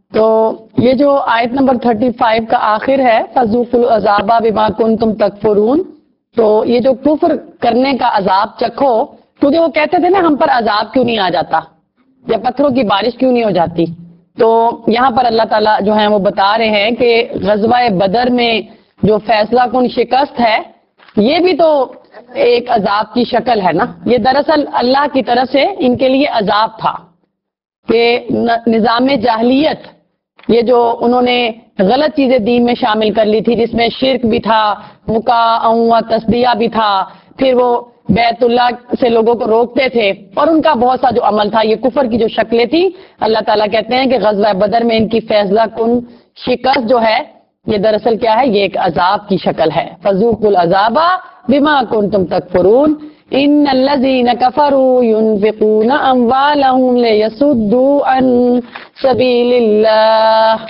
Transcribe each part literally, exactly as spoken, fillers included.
تو یہ جو آیت نمبر پینتیس کا آخر ہے فذوقوا العذاب بما کنتم تکفرون، تو یہ جو کفر کرنے کا عذاب چکھو، کیونکہ وہ کہتے تھے نا ہم پر عذاب کیوں نہیں آ جاتا یا پتھروں کی بارش کیوں نہیں ہو جاتی، تو یہاں پر اللہ تعالیٰ جو ہے وہ بتا رہے ہیں کہ غزوہ بدر میں جو فیصلہ کن شکست ہے یہ بھی تو ایک عذاب کی شکل ہے نا، یہ دراصل اللہ کی طرف سے ان کے لیے عذاب تھا کہ نظام جاہلیت، یہ جو انہوں نے غلط چیزیں دین میں شامل کر لی تھی جس میں شرک بھی تھا، مکاء و تصدیہ بھی تھا، پھر وہ بیت اللہ سے لوگوں کو روکتے تھے اور ان کا بہت سا جو عمل تھا، یہ کفر کی جو شکلیں تھی، اللہ تعالیٰ کہتے ہیں کہ غزوہ بدر میں ان کی فیصلہ کن شکست جو ہے یہ دراصل کیا ہے، یہ ایک عذاب کی شکل ہے۔ فذوقوا العذاب بما کنتم تکفرون ان الذین کفروا ينفقون اموالهم لیصدوا عن سبیل اللہ،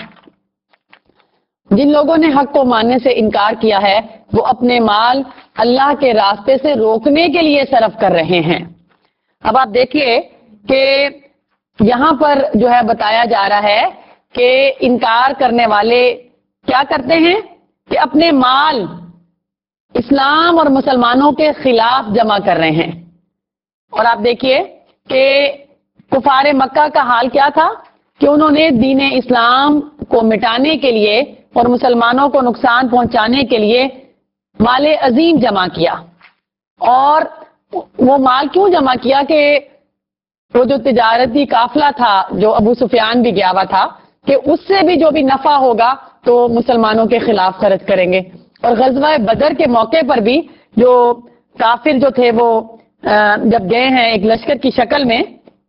جن لوگوں نے حق کو ماننے سے انکار کیا ہے وہ اپنے مال اللہ کے راستے سے روکنے کے لیے صرف کر رہے ہیں۔ اب آپ دیکھیے کہ یہاں پر جو ہے بتایا جا رہا ہے کہ انکار کرنے والے کیا کرتے ہیں کہ اپنے مال اسلام اور مسلمانوں کے خلاف جمع کر رہے ہیں، اور آپ دیکھیے کہ کفار مکہ کا حال کیا تھا کہ انہوں نے دین اسلام کو مٹانے کے لیے اور مسلمانوں کو نقصان پہنچانے کے لیے مال عظیم جمع کیا، اور وہ مال کیوں جمع کیا کہ وہ جو تجارتی قافلہ تھا جو ابو سفیان بھی گیا ہوا تھا کہ اس سے بھی جو بھی نفع ہوگا تو مسلمانوں کے خلاف خرچ کریں گے، اور غزوہ بدر کے موقع پر بھی جو کافر جو تھے وہ جب گئے ہیں ایک لشکر کی شکل میں،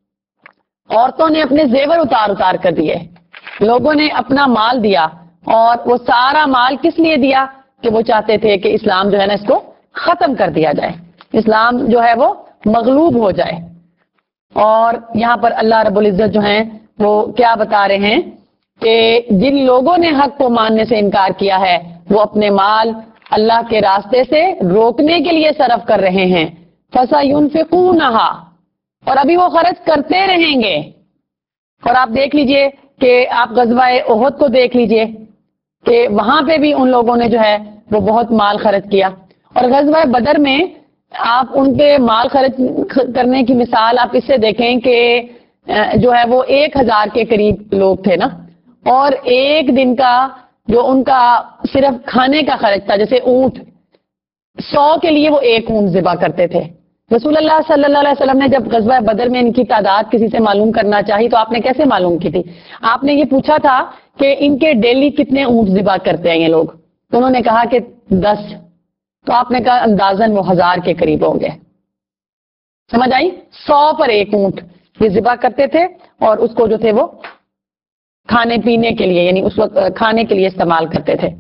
عورتوں نے اپنے زیور اتار اتار کر دیے، لوگوں نے اپنا مال دیا، اور وہ سارا مال کس لیے دیا کہ وہ چاہتے تھے کہ اسلام جو ہے نا اس کو ختم کر دیا جائے، اسلام جو ہے وہ مغلوب ہو جائے۔ اور یہاں پر اللہ رب العزت جو ہیں وہ کیا بتا رہے ہیں کہ جن لوگوں نے حق کو ماننے سے انکار کیا ہے وہ اپنے مال اللہ کے راستے سے روکنے کے لیے صرف کر رہے ہیں، فَسَيُنْفِقُونَهَا، اور ابھی وہ خرچ کرتے رہیں گے۔ اور آپ دیکھ لیجئے کہ آپ غزوہ احد کو دیکھ لیجئے کہ وہاں پہ بھی ان لوگوں نے جو ہے وہ بہت مال خرچ کیا، اور غزوہ بدر میں آپ ان کے مال خرچ کرنے کی مثال آپ اس سے دیکھیں کہ جو ہے وہ ایک ہزار کے قریب لوگ تھے نا، اور ایک دن کا جو ان کا صرف کھانے کا خرچ تھا، جیسے اونٹ سو کے لیے وہ ایک اونٹ ذبح کرتے تھے۔ رسول اللہ صلی اللہ علیہ وسلم نے جب غزوہ بدر میں ان کی تعداد کسی سے معلوم کرنا چاہی تو آپ نے کیسے معلوم کی تھی؟ آپ نے یہ پوچھا تھا کہ ان کے ڈیلی کتنے اونٹ ذبح کرتے ہیں یہ لوگ، تو انہوں نے کہا کہ دس، تو آپ نے کہا اندازاً وہ ہزار کے قریب ہوں گے، سمجھ آئی؟ سو پر ایک اونٹ یہ ذبح کرتے تھے، اور اس کو جو تھے وہ کھانے پینے کے لیے یعنی اس وقت کھانے کے لیے استعمال کرتے تھے۔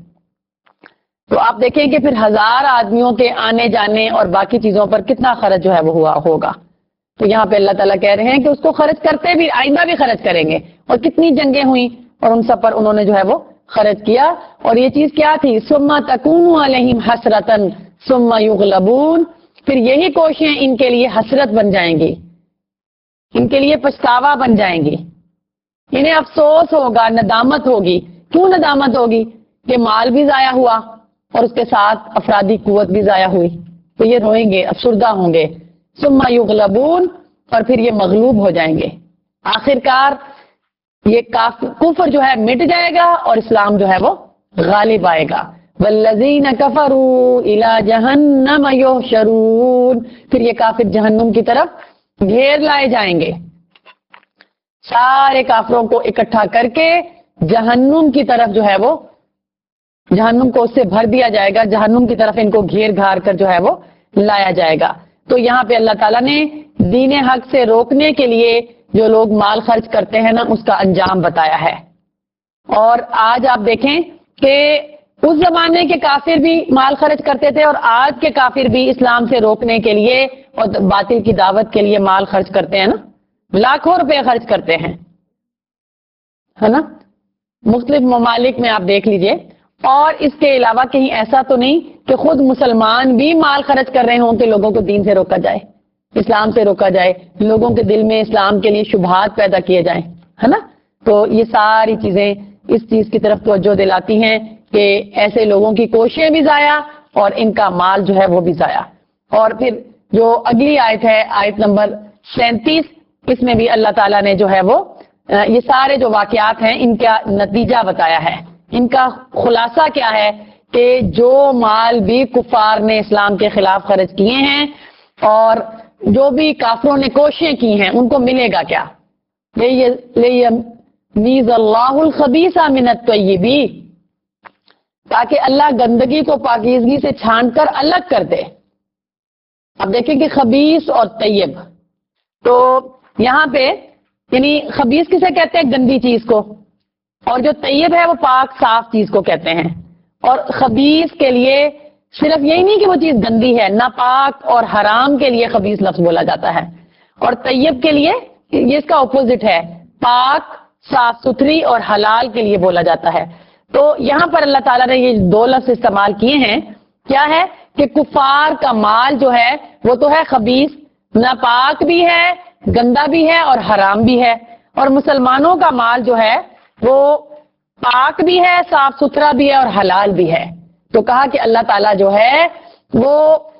تو آپ دیکھیں کہ پھر ہزار آدمیوں کے آنے جانے اور باقی چیزوں پر کتنا خرچ جو ہے وہ ہوا ہوگا۔ تو یہاں پہ اللہ تعالیٰ کہہ رہے ہیں کہ اس کو خرچ کرتے بھی، آئندہ بھی خرچ کریں گے، اور کتنی جنگیں ہوئیں اور ان سب پر انہوں نے جو ہے وہ خرچ کیا، اور یہ چیز کیا تھی؟ ثم تکون علیہم حسرۃ ثم یغلبون، پھر یہی کوششیں ان کے لیے حسرت بن جائیں گی، ان کے لیے پچھتاوا بن جائیں گی، انہیں افسوس ہوگا، ندامت ہوگی۔ کیوں ندامت ہوگی؟ کہ مال بھی ضائع ہوا اور اس کے ساتھ افرادی قوت بھی ضائع ہوئی، تو یہ روئیں گے، افسردہ ہوں گے۔ ثم یغلبون، اور پھر یہ مغلوب ہو جائیں گے، آخرکار یہ کفر جو ہے مٹ جائے گا اور اسلام جو ہے وہ غالب آئے گا۔ والذین کفروا الی جہنم یحشرون، پھر یہ کافر جہنم کی طرف گھیر لائے جائیں گے، سارے کافروں کو اکٹھا کر کے جہنم کی طرف جو ہے وہ جہنم کو اس سے بھر دیا جائے گا، جہنم کی طرف ان کو گھیر گھار کر جو ہے وہ لایا جائے گا۔ تو یہاں پہ اللہ تعالیٰ نے دین حق سے روکنے کے لیے جو لوگ مال خرچ کرتے ہیں نا اس کا انجام بتایا ہے۔ اور آج آپ دیکھیں کہ اس زمانے کے کافر بھی مال خرچ کرتے تھے، اور آج کے کافر بھی اسلام سے روکنے کے لیے اور باطل کی دعوت کے لیے مال خرچ کرتے ہیں نا، لاکھوں روپے خرچ کرتے ہیں، ہے نا، مختلف ممالک میں آپ دیکھ لیجئے۔ اور اس کے علاوہ کہیں ایسا تو نہیں کہ خود مسلمان بھی مال خرچ کر رہے ہوں کہ لوگوں کو دین سے روکا جائے، اسلام سے روکا جائے، لوگوں کے دل میں اسلام کے لیے شبہات پیدا کیے جائیں، ہے نا۔ تو یہ ساری چیزیں اس چیز کی طرف توجہ دلاتی ہیں کہ ایسے لوگوں کی کوششیں بھی ضائع اور ان کا مال جو ہے وہ بھی ضائع. اور پھر جو اگلی آیت ہے آیت نمبر سینتیس, اس میں بھی اللہ تعالیٰ نے جو ہے وہ یہ سارے جو واقعات ہیں ان کا نتیجہ بتایا ہے. ان کا خلاصہ کیا ہے کہ جو مال بھی کفار نے اسلام کے خلاف خرچ کیے ہیں اور جو بھی کافروں نے کوششیں کی ہیں ان کو ملے گا کیا؟ لیمیز اللہ الخبیث من الطیب, تاکہ اللہ گندگی کو پاکیزگی سے چھان کر الگ کر دے. اب دیکھیں کہ خبیث اور طیب, تو یہاں پہ یعنی خبیث کسے کہتے ہیں؟ گندی چیز کو, اور جو طیب ہے وہ پاک صاف چیز کو کہتے ہیں. اور خبیث کے لیے صرف یہی نہیں کہ وہ چیز گندی ہے, ناپاک اور حرام کے لیے خبیث لفظ بولا جاتا ہے, اور طیب کے لیے یہ اس کا اپوزٹ ہے, پاک صاف ستھری اور حلال کے لیے بولا جاتا ہے. تو یہاں پر اللہ تعالیٰ نے یہ دو لفظ استعمال کیے ہیں. کیا ہے کہ کفار کا مال جو ہے وہ تو ہے خبیث, ناپاک بھی ہے, گندا بھی ہے اور حرام بھی ہے, اور مسلمانوں کا مال جو ہے وہ پاک بھی ہے, صاف ستھرا بھی ہے اور حلال بھی ہے. تو کہا کہ اللہ تعالیٰ جو ہے وہ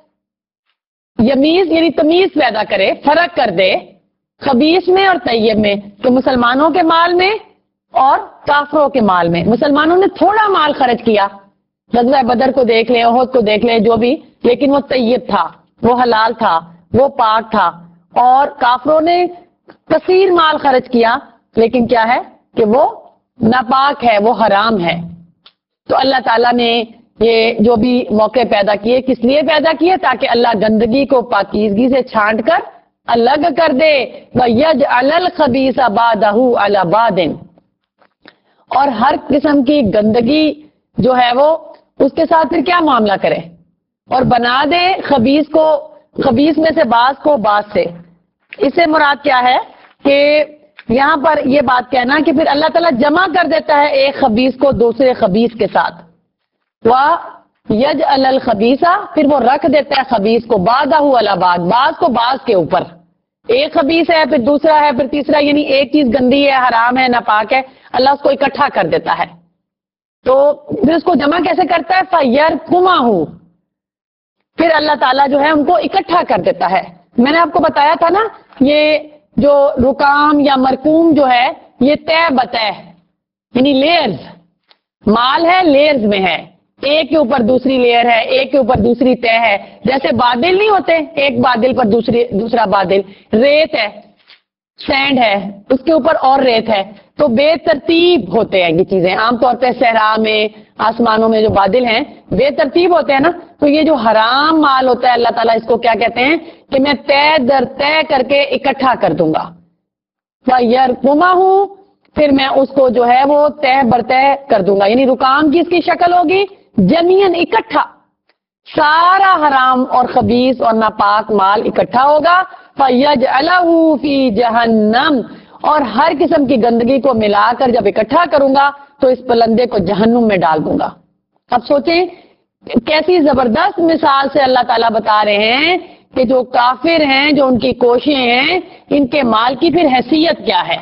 یمیز یعنی تمیز پیدا کرے, فرق کر دے خبیث میں اور طیب میں, تو مسلمانوں کے مال میں اور کافروں کے مال میں. مسلمانوں نے تھوڑا مال خرچ کیا, غزوہ بدر کو دیکھ لیں, احد کو دیکھ لیں, جو بھی, لیکن وہ طیب تھا, وہ حلال تھا, وہ پاک تھا. اور کافروں نے کثیر مال خرچ کیا, لیکن کیا ہے کہ وہ ناپاک ہے, وہ حرام ہے. تو اللہ تعالیٰ نے یہ جو بھی موقع پیدا کیے کس لیے پیدا کیے؟ تاکہ اللہ گندگی کو پاکیزگی سے چھانٹ کر الگ کر دے. وَيَجْعَلَ الْخَبِيثَ بَعْدَهُ عَلَى بَعْدٍ, اور ہر قسم کی گندگی جو ہے وہ اس کے ساتھ پھر کیا معاملہ کرے, اور بنا دے خبیث کو, خبیث میں سے بعض کو بعض سے. اس سے مراد کیا ہے کہ یہاں پر یہ بات کہنا کہ پھر اللہ تعالیٰ جمع کر دیتا ہے ایک خبیث کو دوسرے خبیث کے ساتھ. وَيَجْعَلَ الْخَبِيثَ, پھر وہ رکھ دیتا ہے خبیث کو بَعْدَهُ عَلَى بَعْضٍ, بعض کو بعض کے اوپر. ایک خبیث ہے, پھر دوسرا ہے, پھر تیسرا, یعنی ایک چیز گندی ہے, حرام ہے, ناپاک ہے, اللہ اس کو اکٹھا کر دیتا ہے. تو پھر اس کو جمع کیسے کرتا ہے؟ فَيَرْكُمَهُ, پھر اللہ تعالیٰ جو ہے ان کو اکٹھا کر دیتا ہے. میں نے آپ کو بتایا تھا نا, یہ جو رکام یا مرکوم جو ہے یہ طے بتہ یعنی لیئرز, مال ہے لیئرز میں ہے, ایک کے اوپر دوسری لیئر ہے, ایک کے اوپر دوسری طے ہے. جیسے بادل نہیں ہوتے, ایک بادل پر دوسری دوسرا بادل, ریت ہے, سینڈ ہے, اس کے اوپر اور ریت ہے, تو بے ترتیب ہوتے ہیں یہ چیزیں. عام طور پہ صحرا میں, آسمانوں میں جو بادل ہیں بے ترتیب ہوتے ہیں نا. تو یہ جو حرام مال ہوتا ہے اللہ تعالیٰ اس کو کیا کہتے ہیں کہ میں طے در طے کر کے اکٹھا کر دوں گا. فَيَرْكُمَهُ, پھر میں اس کو جو ہے وہ طے بر طے کر دوں گا, یعنی رکام کی اس کی شکل ہوگی جميعاً اکٹھا, سارا حرام اور خبیث اور ناپاک مال اکٹھا ہوگا. فَيَجْعَلَهُ فِي جَهَنَّمَ, اور ہر قسم کی گندگی کو ملا کر جب اکٹھا کروں گا تو اس پلندے کو جہنم میں ڈال دوں گا. اب سوچیں کیسی زبردست مثال سے اللہ تعالیٰ بتا رہے ہیں کہ جو کافر ہیں, جو ان کی کوششیں ہیں, ان کے مال کی پھر حیثیت کیا ہے,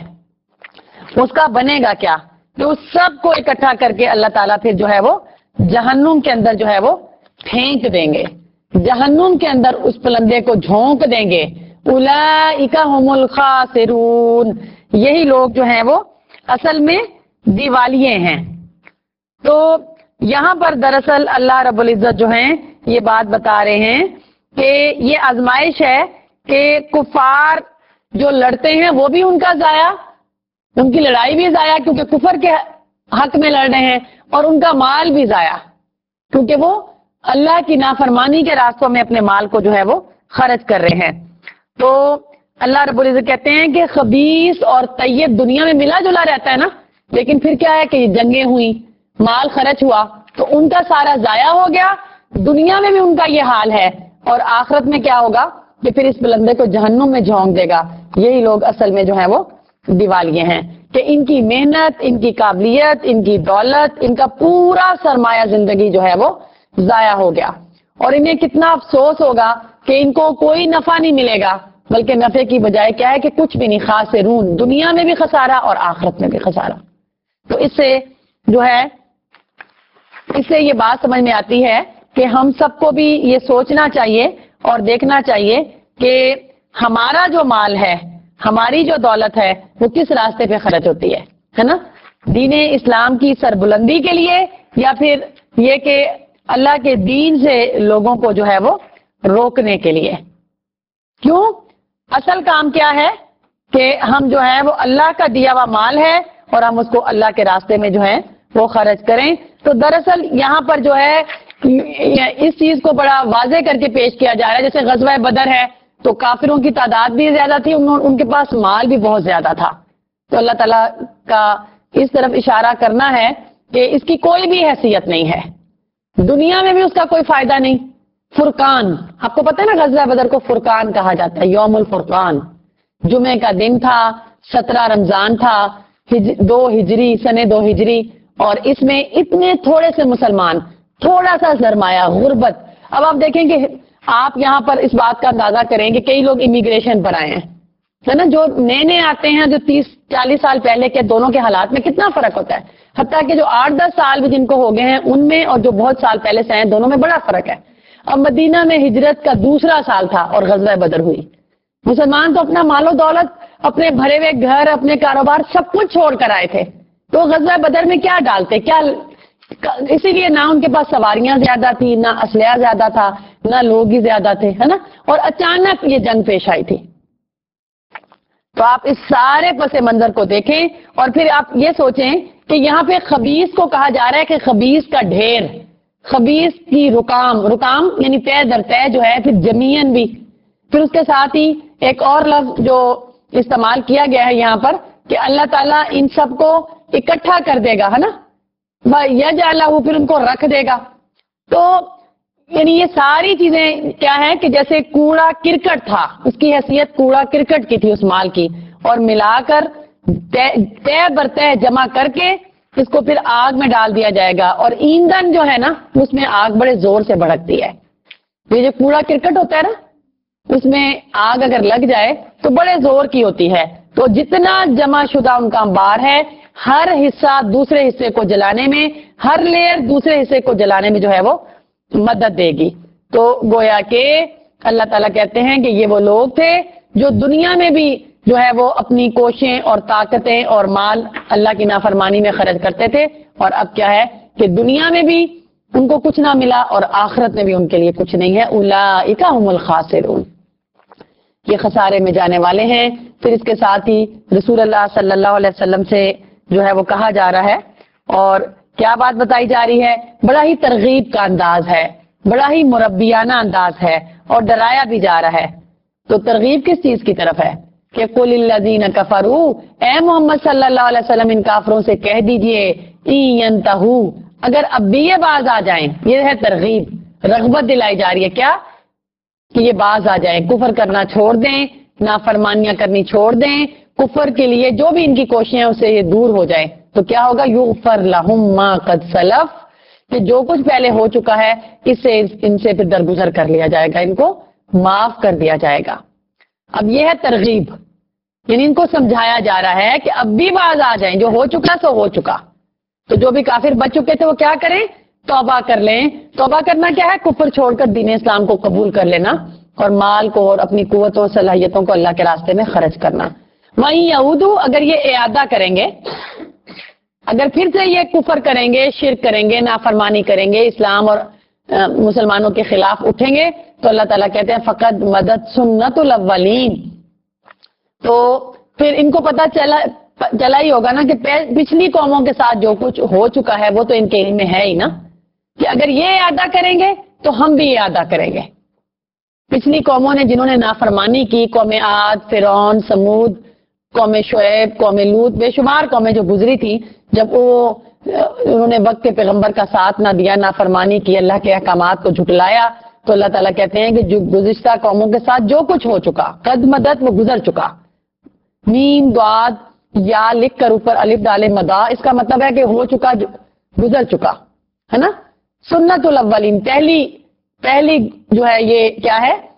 اس کا بنے گا کیا. تو اس سب کو اکٹھا کر کے اللہ تعالیٰ پھر جو ہے وہ جہنم کے اندر جو ہے وہ پھینک دیں گے, جہنم کے اندر اس پلندے کو جھونک دیں گے. اولئک هم الخاسرون, یہی لوگ جو ہیں وہ اصل میں دیوالیے ہیں. تو یہاں پر دراصل اللہ رب العزت جو ہیں یہ بات بتا رہے ہیں کہ یہ آزمائش ہے کہ کفار جو لڑتے ہیں وہ بھی ان کا ضائع, ان کی لڑائی بھی ضائع کیونکہ کفر کے حق میں لڑ رہے ہیں, اور ان کا مال بھی ضائع کیونکہ وہ اللہ کی نافرمانی کے راستوں میں اپنے مال کو جو ہے وہ خرچ کر رہے ہیں. تو اللہ رب العزت کہتے ہیں کہ خبیث اور طیب دنیا میں ملا جلا رہتا ہے نا, لیکن پھر کیا ہے کہ جنگیں ہوئی, مال خرچ ہوا, تو ان کا سارا ضائع ہو گیا. دنیا میں بھی ان کا یہ حال ہے, اور آخرت میں کیا ہوگا کہ پھر اس بلندے کو جہنم میں جھونک دے گا. یہی لوگ اصل میں جو ہے وہ دیوالیے ہیں کہ ان کی محنت, ان کی قابلیت, ان کی دولت, ان کا پورا سرمایہ زندگی جو ہے وہ ضائع ہو گیا, اور انہیں کتنا افسوس ہوگا کہ ان کو کوئی نفع نہیں ملے گا, بلکہ نفع کی بجائے کیا ہے کہ کچھ بھی نہیں، خاسرون، دنیا میں بھی خسارہ اور آخرت میں بھی خسارہ۔ تو اس سے جو ہے اس سے یہ بات سمجھ میں آتی ہے کہ ہم سب کو بھی یہ سوچنا چاہیے اور دیکھنا چاہیے کہ ہمارا جو مال ہے، ہماری جو دولت ہے، وہ کس راستے پہ خرچ ہوتی ہے ہے نا؟ دین اسلام کی سربلندی کے لیے، یا پھر یہ کہ اللہ کے دین سے لوگوں کو جو ہے وہ روکنے کے لیے؟ کیوں؟ اصل کام کیا ہے کہ ہم جو ہے وہ اللہ کا دیا ہوا مال ہے اور ہم اس کو اللہ کے راستے میں جو ہے وہ خرچ کریں۔ تو دراصل یہاں پر جو ہے اس چیز کو بڑا واضح کر کے پیش کیا جا رہا ہے، جیسے غزوہ بدر ہے تو کافروں کی تعداد بھی زیادہ تھی، ان کے پاس مال بھی بہت زیادہ تھا، تو اللہ تعالیٰ کا اس طرف اشارہ کرنا ہے کہ اس کی کوئی بھی حیثیت نہیں ہے، دنیا میں بھی اس کا کوئی فائدہ نہیں۔ فرقان، آپ کو پتہ ہے نا غزوہ بدر کو فرقان کہا جاتا ہے، یوم الفرقان، جمعے کا دن تھا، سترہ رمضان تھا، دو ہجری سنے دو ہجری، اور اس میں اتنے تھوڑے سے مسلمان، تھوڑا سا سرمایہ، غربت۔ اب آپ دیکھیں کہ آپ یہاں پر اس بات کا اندازہ کریں کہ کئی لوگ امیگریشن پر آئے ہیں، ہے نا، جو نئے نئے آتے ہیں، جو تیس چالیس سال پہلے کے، دونوں کے حالات میں کتنا فرق ہوتا ہے، حتیٰ کہ جو آٹھ دس سال بھی جن کو ہو گئے ہیں ان میں اور جو بہت سال پہلے سے ہیں دونوں میں بڑا فرق ہے۔ اب مدینہ میں ہجرت کا دوسرا سال تھا اور غزوہ بدر ہوئی، مسلمان تو اپنا مال و دولت، اپنے بھرے ہوئے گھر، اپنے کاروبار سب کچھ چھوڑ کر آئے تھے، تو غزوہ بدر میں کیا ڈالتے، کیا؟ اسی لیے نہ ان کے پاس سواریاں زیادہ تھی، نہ اسلحہ زیادہ تھا، نہ لوگ ہی زیادہ تھے، ہے نا، اور اچانک یہ جنگ پیش آئی تھی۔ تو آپ اس سارے پس منظر کو دیکھیں اور پھر آپ یہ سوچیں کہ یہاں پہ خبیث کو کہا جا رہا ہے کہ خبیث کا ڈھیر، خبیث کی رکام، رکام یعنی طے در طے جو ہے، پھر جمیعن بھی، پھر اس کے ساتھ ہی ایک اور لفظ جو استعمال کیا گیا ہے یہاں پر کہ اللہ تعالیٰ ان سب کو اکٹھا کر دے گا، ہے نا، یجعلہ، پھر ان کو رکھ دے گا۔ تو یعنی یہ ساری چیزیں کیا ہے کہ جیسے کوڑا کرکٹ تھا، اس کی حیثیت کوڑا کرکٹ کی تھی اس مال کی، اور ملا کر طے بر طے جمع کر کے اس کو پھر آگ میں ڈال دیا جائے گا، اور ایندھن جو ہے نا اس میں آگ بڑے زور سے بھڑکتی ہے۔ یہ جو کوڑا کرکٹ ہوتا ہے نا، اس میں آگ اگر لگ جائے تو بڑے زور کی ہوتی ہے، تو جتنا جمع شدہ ان کا انبار ہے، ہر حصہ دوسرے حصے کو جلانے میں، ہر لیئر دوسرے حصے کو جلانے میں جو ہے وہ مدد دے گی۔ تو گویا کہ اللہ تعالیٰ کہتے ہیں کہ یہ وہ لوگ تھے جو دنیا میں بھی جو ہے وہ اپنی کوششیں اور طاقتیں اور مال اللہ کی نافرمانی میں خرچ کرتے تھے، اور اب کیا ہے کہ دنیا میں بھی ان کو کچھ نہ ملا اور آخرت میں بھی ان کے لیے کچھ نہیں ہے۔ اولئک هم الخاسرون، یہ خسارے میں جانے والے ہیں۔ پھر اس کے ساتھ ہی رسول اللہ صلی اللہ علیہ وسلم سے جو ہے وہ کہا جا رہا ہے، اور کیا بات بتائی جا رہی ہے؟ بڑا ہی ترغیب کا انداز ہے، بڑا ہی مربیانہ انداز ہے، اور ڈرایا بھی جا رہا ہے۔ تو ترغیب کس چیز کی طرف ہے کہ قل الذین کفروا، اے محمد صلی اللہ علیہ وسلم ان کافروں سے کہہ دیجئے، ان ینتہوا، اگر اب بھی یہ باز آ جائیں، یہ ہے ترغیب، رغبت دلائی جا رہی ہے کیا کہ یہ باز آ جائیں، کفر کرنا چھوڑ دیں، نافرمانیاں کرنی چھوڑ دیں، کفر کے لیے جو بھی ان کی کوششیں ہیں اسے یہ دور ہو جائیں، تو کیا ہوگا؟ یغفر لہم ما قد سلف، کہ جو کچھ پہلے ہو چکا ہے اس سے ان سے پھر درگزر کر لیا جائے گا، ان کو معاف کر دیا جائے گا۔ اب یہ ہے ترغیب، یعنی ان کو سمجھایا جا رہا ہے کہ اب بھی باز آ جائیں، جو ہو چکا سو ہو چکا۔ تو جو بھی کافر بچ چکے تھے وہ کیا کریں؟ توبہ کر لیں۔ توبہ کرنا کیا ہے؟ کفر چھوڑ کر دین اسلام کو قبول کر لینا، اور مال کو اور اپنی قوتوں صلاحیتوں کو اللہ کے راستے میں خرچ کرنا۔ وہیں یہودو، اگر یہ اعادہ کریں گے، اگر پھر سے یہ کفر کریں گے، شرک کریں گے، نافرمانی کریں گے، اسلام اور مسلمانوں کے خلاف اٹھیں گے، تو اللہ تعالیٰ کہتے ہیں فقد مدد سنت الاولین، تو پھر ان کو پتا چلا چلا ہی ہوگا نا کہ پچھلی قوموں کے ساتھ جو کچھ ہو چکا ہے وہ تو ان کے علم میں ہے ہی نا، کہ اگر یہ اعادہ کریں گے تو ہم بھی اعادہ کریں گے۔ پچھلی قوموں نے جنہوں نے نافرمانی کی، قوم عاد، فرعون، سمود، قوم شعیب، قوم لوط، بے شمار قومیں جو گزری تھی، جب وہ انہوں نے وقت کے پیغمبر کا ساتھ نہ دیا، نافرمانی کی، اللہ کے احکامات کو جھٹلایا، تو اللہ تعالیٰ کہتے ہیں کہ جو گزشتہ قوموں کے ساتھ جو کچھ ہو چکا، قد مدد، وہ گزر چکا۔ میم دعاد یا لکھ کر اوپر الف ڈالے مدا، اس کا مطلب ہے کہ ہو چکا، گزر چکا، ہے نا۔ سنت الاولین، پہلی پہلی جو ہے یہ کیا ہے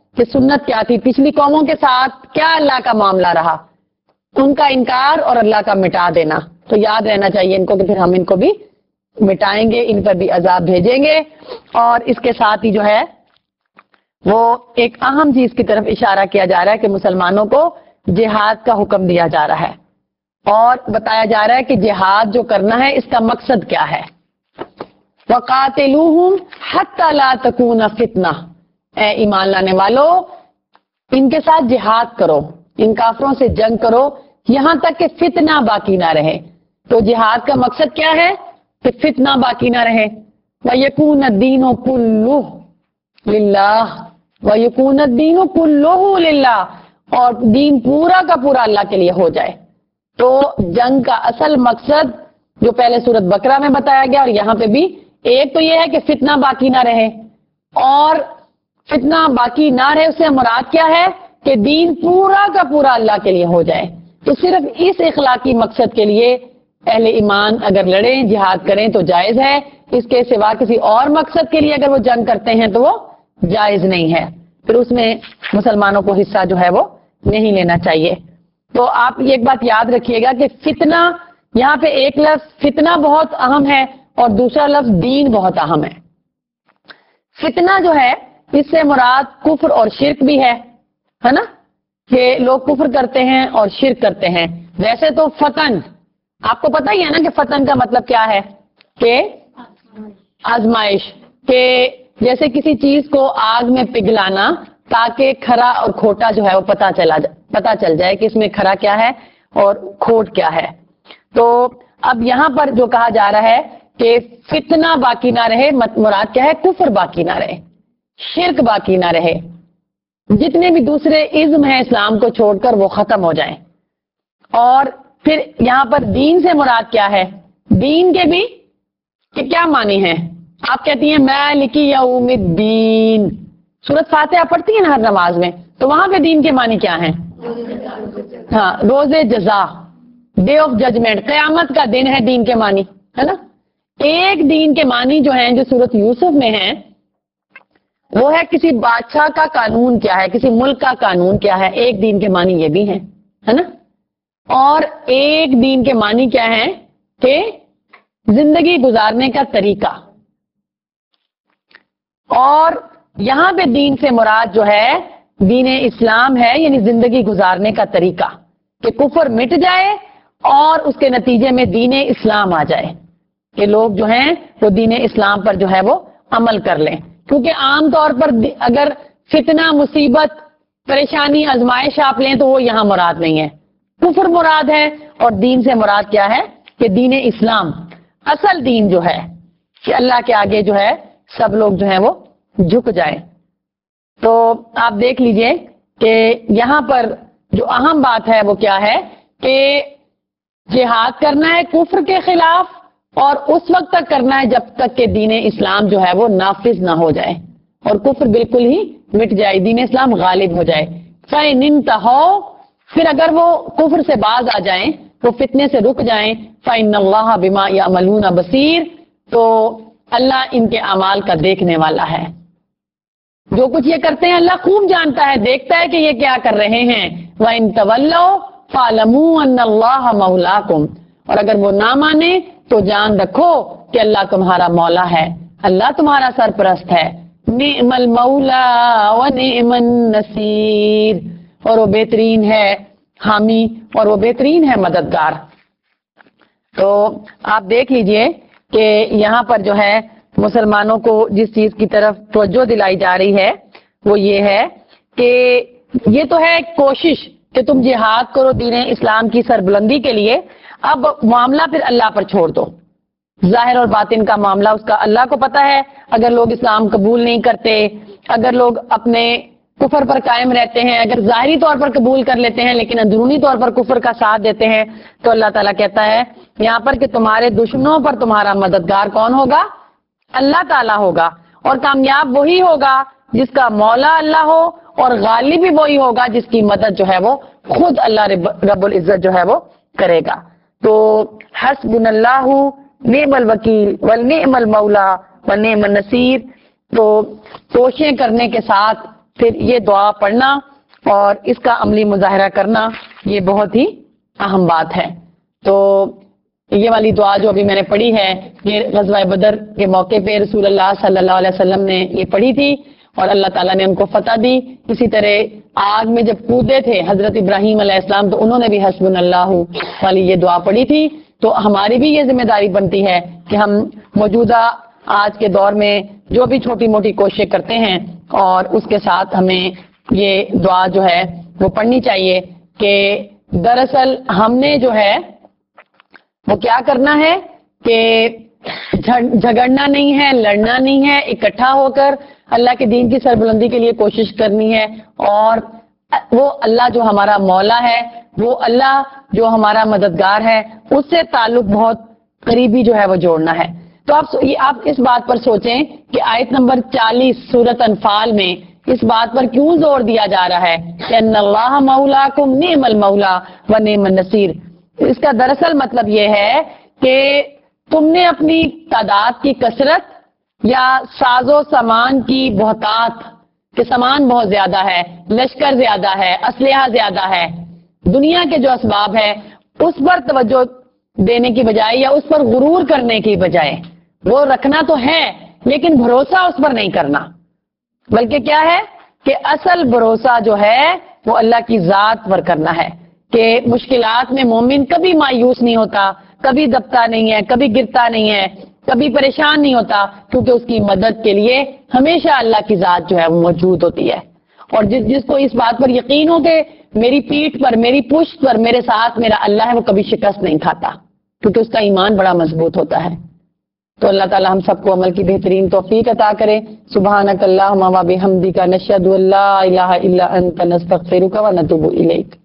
کہ سنت کیا تھی، پچھلی قوموں کے ساتھ کیا اللہ کا معاملہ رہا، ان کا انکار اور اللہ کا مٹا دینا. تو یاد رہنا چاہیے ان کو کہ پھر ہم ان کو بھی مٹائیں گے، ان پر بھی عذاب بھیجیں گے. اور اس کے ساتھ ہی جو ہے وہ ایک اہم چیز کی طرف اشارہ کیا جا رہا ہے کہ مسلمانوں کو جہاد کا حکم دیا جا رہا ہے اور بتایا جا رہا ہے کہ جہاد جو کرنا ہے اس کا مقصد کیا ہے. وَقَاتِلُوهُمْ حَتَّى لَا تَكُونَ فِتْنَةٌ، اے ایمان لانے والو ان کے ساتھ جہاد کرو، ان کافروں سے جنگ کرو یہاں تک کہ فتنہ باقی نہ رہے. تو جہاد کا مقصد کیا ہے کہ فتنہ باقی نہ رہے. وَيَكُونَ الدِّينُ كُلُّهُ لِلَّهِ وَيَكُونَ الدِّينُ كُلُّهُ لِلَّهِ، اور دین پورا کا پورا اللہ کے لیے ہو جائے. تو جنگ کا اصل مقصد جو پہلے سورۃ بقرہ میں بتایا گیا اور یہاں پہ بھی، ایک تو یہ ہے کہ فتنہ باقی نہ رہے، اور فتنہ باقی نہ رہے اس سے مراد کیا ہے کہ دین پورا کا پورا اللہ کے لیے ہو جائے. تو صرف اس اخلاقی مقصد کے لیے اہل ایمان اگر لڑیں جہاد کریں تو جائز ہے، اس کے سوا کسی اور مقصد کے لیے اگر وہ جنگ کرتے ہیں تو وہ جائز نہیں ہے، پھر اس میں مسلمانوں کو حصہ جو ہے وہ نہیں لینا چاہیے. تو آپ یہ ایک بات یاد رکھیے گا کہ فتنہ، یہاں پہ ایک لفظ فتنہ بہت اہم ہے اور دوسرا لفظ دین بہت اہم ہے. فتنہ جو ہے اس سے مراد کفر اور شرک بھی ہے ہے نا، کہ لوگ کفر کرتے ہیں اور شرک کرتے ہیں. ویسے تو فتن آپ کو پتہ ہی ہے نا کہ فتن کا مطلب کیا ہے، کہ آزمائش، کہ جیسے کسی چیز کو آگ میں پگھلانا تاکہ کھرا اور کھوٹا جو ہے وہ پتہ چلا پتہ چل جائے کہ اس میں کھرا کیا ہے اور کھوٹ کیا ہے. تو اب یہاں پر جو کہا جا رہا ہے کہ فتنہ باقی نہ رہے، مراد کیا ہے، کفر باقی نہ رہے، شرک باقی نہ رہے، جتنے بھی دوسرے ازم ہیں اسلام کو چھوڑ کر وہ ختم ہو جائیں. اور پھر یہاں پر دین سے مراد کیا ہے، دین کے بھی کہ کیا معنی ہیں. آپ کہتی ہیں مالک یوم الدین، سورۃ فاتحہ پڑھتی ہیں نا ہر نماز میں، تو وہاں پہ دین کے معنی کیا ہیں؟ ہاں، روز جزا، ڈے آف ججمنٹ، قیامت کا دن ہے دین کے معنی، ہے نا. ایک دین کے معنی جو ہیں جو سورۃ یوسف میں ہیں وہ ہے کسی بادشاہ کا قانون کیا ہے، کسی ملک کا قانون کیا ہے، ایک دین کے معنی یہ بھی ہیں، ہے نا. اور ایک دین کے معنی کیا ہے کہ زندگی گزارنے کا طریقہ. اور یہاں پہ دین سے مراد جو ہے دین اسلام ہے، یعنی زندگی گزارنے کا طریقہ، کہ کفر مٹ جائے اور اس کے نتیجے میں دین اسلام آ جائے، کہ لوگ جو ہیں وہ دین اسلام پر جو ہے وہ عمل کر لیں. کیونکہ عام طور پر اگر فتنہ، مصیبت، پریشانی، آزمائش آپ لیں تو وہ یہاں مراد نہیں ہے، کفر مراد ہے. اور دین سے مراد کیا ہے کہ دین اسلام، اصل دین جو ہے کہ اللہ کے آگے جو ہے سب لوگ جو ہیں وہ جھک جائیں. تو آپ دیکھ لیجئے کہ یہاں پر جو اہم بات ہے وہ کیا ہے کہ جہاد کرنا ہے کفر کے خلاف، اور اس وقت تک کرنا ہے جب تک کہ دین اسلام جو ہے وہ نافذ نہ ہو جائے اور کفر بالکل ہی مٹ جائے، دین اسلام غالب ہو جائے. فَإِنِ انْتَهَوْا، پھر اگر وہ کفر سے باز آ جائیں، وہ فتنے سے رک جائیں، فَإِنَّ اللَّهَ بِمَا يَعْمَلُونَ بَصِيرٌ، تو اللہ ان کے اعمال کا دیکھنے والا ہے. جو کچھ یہ کرتے ہیں اللہ خوب جانتا ہے، دیکھتا ہے کہ یہ کیا کر رہے ہیں. وَإِن تَوَلَّوْا فَاعْلَمُوا أَنَّ اللَّهَ مَوْلَاكُمْ، اور اگر وہ نہ مانے تو جان رکھو کہ اللہ تمہارا مولا ہے، اللہ تمہارا سرپرست ہے. نعم المولا ونعم النصیر، اور وہ بہترین ہے حامی اور وہ بہترین ہے مددگار. تو آپ دیکھ لیجئے کہ یہاں پر جو ہے مسلمانوں کو جس چیز کی طرف توجہ دلائی جا رہی ہے وہ یہ ہے کہ یہ تو ہے ایک کوشش کہ تم جہاد کرو دین اسلام کی سربلندی کے لیے، اب معاملہ پھر اللہ پر چھوڑ دو. ظاہر اور باطن کا معاملہ اس کا اللہ کو پتا ہے. اگر لوگ اسلام قبول نہیں کرتے، اگر لوگ اپنے کفر پر قائم رہتے ہیں، اگر ظاہری طور پر قبول کر لیتے ہیں لیکن اندرونی طور پر کفر کا ساتھ دیتے ہیں، تو اللہ تعالیٰ کہتا ہے یہاں پر کہ تمہارے دشمنوں پر تمہارا مددگار کون ہوگا؟ اللہ تعالیٰ ہوگا. اور کامیاب وہی ہوگا جس کا مولا اللہ ہو، اور غالب بھی وہی ہوگا جس کی مدد جو ہے وہ خود اللہ رب العزت جو ہے وہ کرے گا. تو حسبنا اللہ نعم الوکیل ونعم المولا ونعم النصیر. تو کوششیں کرنے کے ساتھ پھر یہ دعا پڑھنا اور اس کا عملی مظاہرہ کرنا یہ بہت ہی اہم بات ہے. تو یہ والی دعا جو ابھی میں نے پڑھی ہے یہ غزوہ بدر کے موقع پہ رسول اللہ صلی اللہ علیہ وسلم نے یہ پڑھی تھی اور اللہ تعالیٰ نے ان کو فتح دی. اسی طرح آگ میں جب کودے تھے حضرت ابراہیم علیہ السلام تو انہوں نے بھی حسبنا اللہ والی یہ دعا پڑھی تھی. تو ہماری بھی یہ ذمہ داری بنتی ہے کہ ہم موجودہ آج کے دور میں جو بھی چھوٹی موٹی کوششیں کرتے ہیں اور اس کے ساتھ ہمیں یہ دعا جو ہے وہ پڑھنی چاہیے کہ دراصل ہم نے جو ہے وہ کیا کرنا ہے کہ جھگڑنا نہیں ہے، لڑنا نہیں ہے، اکٹھا ہو کر اللہ کے دین کی سربلندی کے لیے کوشش کرنی ہے. اور وہ اللہ جو ہمارا مولا ہے، وہ اللہ جو ہمارا مددگار ہے، اس سے تعلق بہت قریبی جو ہے وہ جوڑنا ہے. تو آپ آپ اس بات پر سوچیں کہ آیت نمبر چالیس سورۃ انفال میں اس بات پر کیوں زور دیا جا رہا ہے کہ ان اللہ مولاکم نعم المولا و نعم النصیر. اس کا دراصل مطلب یہ ہے کہ تم نے اپنی تعداد کی کثرت یا ساز و سامان کی بہتات کہ سامان بہت زیادہ ہے، لشکر زیادہ ہے، اسلحہ زیادہ ہے، دنیا کے جو اسباب ہے اس پر توجہ دینے کی بجائے یا اس پر غرور کرنے کی بجائے وہ رکھنا تو ہے لیکن بھروسہ اس پر نہیں کرنا، بلکہ کیا ہے کہ اصل بھروسہ جو ہے وہ اللہ کی ذات پر کرنا ہے. کہ مشکلات میں مومن کبھی مایوس نہیں ہوتا، کبھی دبتا نہیں ہے، کبھی گرتا نہیں ہے، کبھی پریشان نہیں ہوتا، کیونکہ اس کی مدد کے لیے ہمیشہ اللہ کی ذات جو ہے وہ موجود ہوتی ہے. اور جس جس کو اس بات پر یقین ہو کہ میری پیٹھ پر، میری پشت پر میرے ساتھ میرا اللہ ہے، وہ کبھی شکست نہیں کھاتا کیونکہ اس کا ایمان بڑا مضبوط ہوتا ہے. تو اللہ تعالی ہم سب کو عمل کی بہترین توفیق عطا کرے. سبحانک اللہم و بحمدک نشہد ان لا الہ الا انت نستغفرک و نتوب الیک.